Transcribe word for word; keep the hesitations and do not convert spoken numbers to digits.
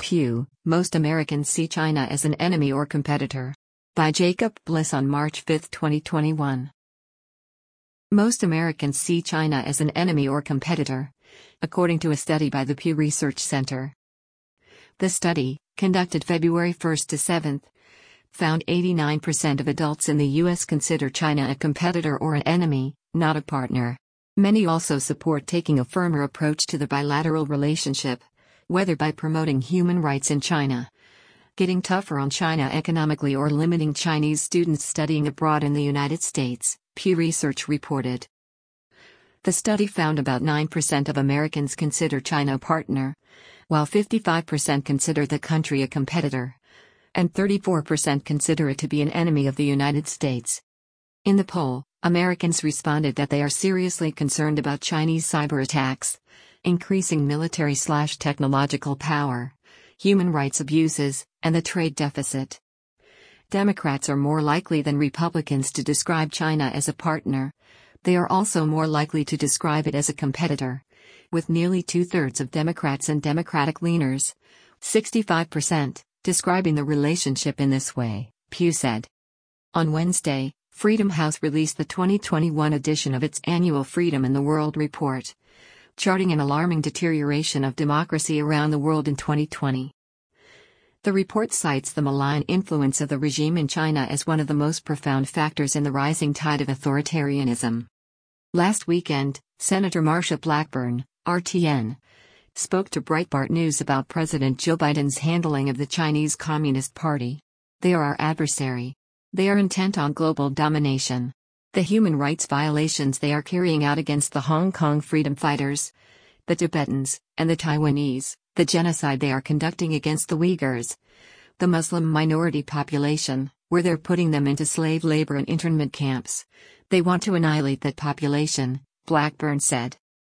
Pew, Most Americans See China as an Enemy or Competitor. By Jacob Bliss on March fifth, twenty twenty-one. Most Americans see China as an enemy or competitor, according to a study by the Pew Research Center. The study, conducted February first to seventh, found eighty-nine percent of adults in the U S consider China a competitor or an enemy, not a partner. Many also support taking a firmer approach to the bilateral relationship, whether by promoting human rights in China, getting tougher on China economically, or limiting Chinese students studying abroad in the United States, Pew Research reported. The study found about nine percent of Americans consider China a partner, while fifty-five percent consider the country a competitor, and thirty-four percent consider it to be an enemy of the United States. In the poll, Americans responded that they are seriously concerned about Chinese cyber attacks, increasing military-slash-technological power, human rights abuses, and the trade deficit. Democrats are more likely than Republicans to describe China as a partner. They are also more likely to describe it as a competitor, with nearly two-thirds of Democrats and Democratic leaners, sixty-five percent, describing the relationship in this way, Pew said. On Wednesday, Freedom House released the twenty twenty-one edition of its annual Freedom in the World report, charting an alarming deterioration of democracy around the world in twenty twenty. The report cites the malign influence of the regime in China as one of the most profound factors in the rising tide of authoritarianism. Last weekend, Senator Marsha Blackburn, R T N, spoke to Breitbart News about President Joe Biden's handling of the Chinese Communist Party. They are our adversary. They are intent on global domination. The human rights violations they are carrying out against the Hong Kong freedom fighters, the Tibetans, and the Taiwanese, the genocide they are conducting against the Uyghurs, the Muslim minority population, where they're putting them into slave labor and internment camps. They want to annihilate that population, Blackburn said.